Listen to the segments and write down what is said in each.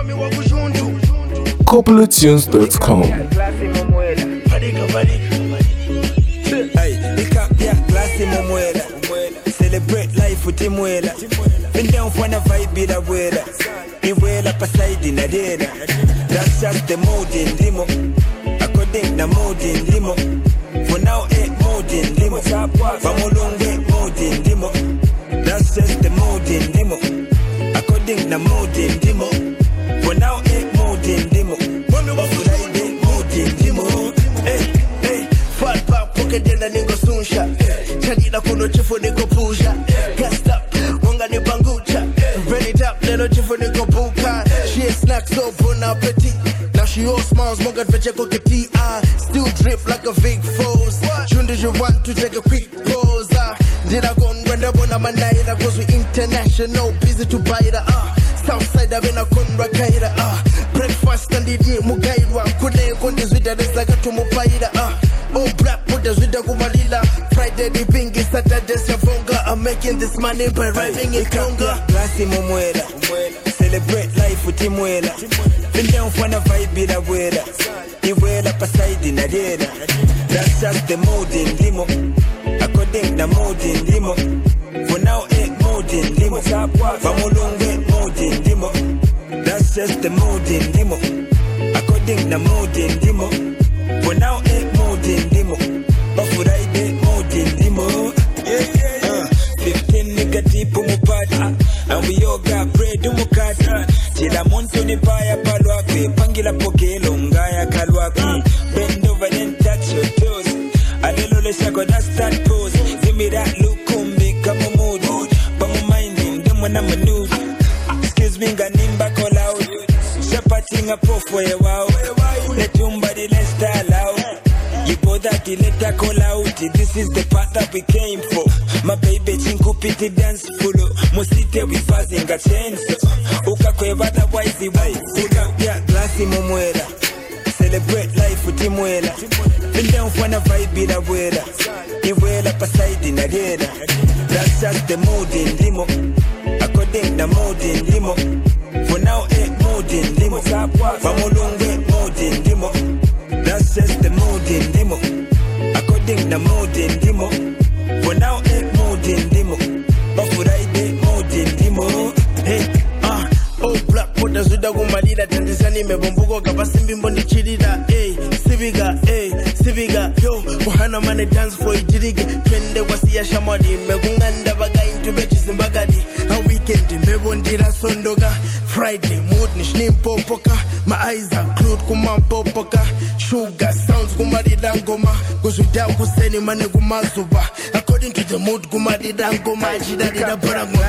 CoppolaTunes.com. Celebrate life with Timuela. Been down for a vibe, the weather. Iwela paside in a data. That's just the mode in Limo. According the mode in Limo. For now, 8 mode in Limo. Bamolonge mode in Limo. That's just the mode in Limo. According the mode in Limo. For now, 8 mode in Limo. Friday mode in Limo. Hey, fat back pocket in the nigga soon shot. Chadila kuno chifu niko pusha. Gassed up, wanga ni bangucha. Ready up, little chifu niko buka. She a snack so bon appetit. Now she all smiles, monga veche koketi. Still drip like a big foes. June did you want to take a quick pose? Did I go on when the bona manaira? Cause we international, busy to buy the Southside I've been a conra kaira. Breakfast and the day mugairwa. Kude kondis with the rest like a tumupaira. Oh black puters with the gumalila. Friday the bingy, Saturday savonga. I'm making this money by rhyming it longer. Glassy mumuela. Celebrate life with Timuela. Been down for a vibe the weather. Iwela paside in a data. That's just the mode in Limo. According the mode in Limo. For now 8 mode in Limo. Bamolonge mode in Limo. That's just the mode in Limo. According the mode in Limo. For now 8 mode in Limo. But for Friday mode in Limo. 15 nigga deep umupati. And we all got bread umukati. Chila muntu ni paya palwaki. Pangila pokelo ngaya kalwaki. Bend over and touch your toes. Alelo shako that's that pose. Give me that look kumbi kama mood. Bamu minding them when I'm a nude. Excuse me ganimba call out. Shapating a prof for a wow. Let somebody let's style out. You go that let her call out. This is the part that we came for. My baby chinkupiti dance full. Mosite we buzzing a chance. Uka kweva otherwise the way. Uka ya glassy mumuela. Celebrate life with Timuela. Been down for a vibe the weather. Iwela paside in a data. That's just the mode in Limo. According the mode in Limo. For now 8 mode in Limo. Bamolonge mode in Limo. That's just the mode in Limo. According the mode in Limo. For now 8 mode in Limo. But for Friday mode in Limo. Hey, oh black puters with the gumalida. Tendisani me bombugo kabasimbi mbondi chirida. Hey, Civiga, yo, Ohana mane dance for Ijirige. Kende wasi ya shamadi. Megunganda baga into beches in Bagadi. A weekend, mebondira sondoga. Friday, mood nishnim popoka. My eyes are glued kumam popoka. Sugar sounds gumadi dangoma. Goes without kuseni mane gumazuba. According to the mood gumadi dangoma. Jidadida barangwa.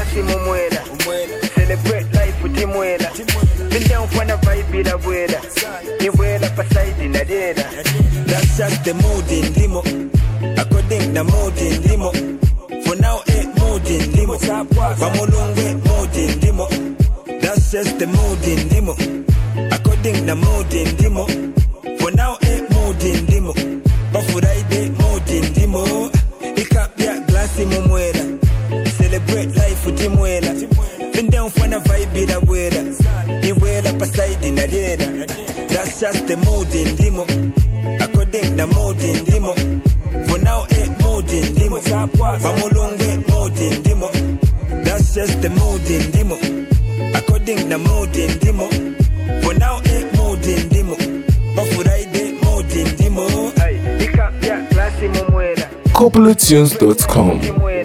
Celebrate life with Timuela. Been down for a vibe the weather. Iwela paside in a data. That's just the mode in Limo. According the mode in Limo. For now 8 mode in Limo. Bamolonge mode in Limo. That's just the mode in Limo. According the mode in Limo. For now 8 mode in Limo. But for Friday mode in Limo. Ikapia glassy mumuela. Celebrate life with Timuela. Been down for a vibe the weather. Iwela paside in a data. That's just the mode in Limo. According the mode in Limo. For now 8 mode in Limo. Bamolonge mode in Limo. That's just the mode in Limo. According the mode in Limo. For now 8 mode in Limo. But for Friday mode in Limo. CoppolaTunes.com.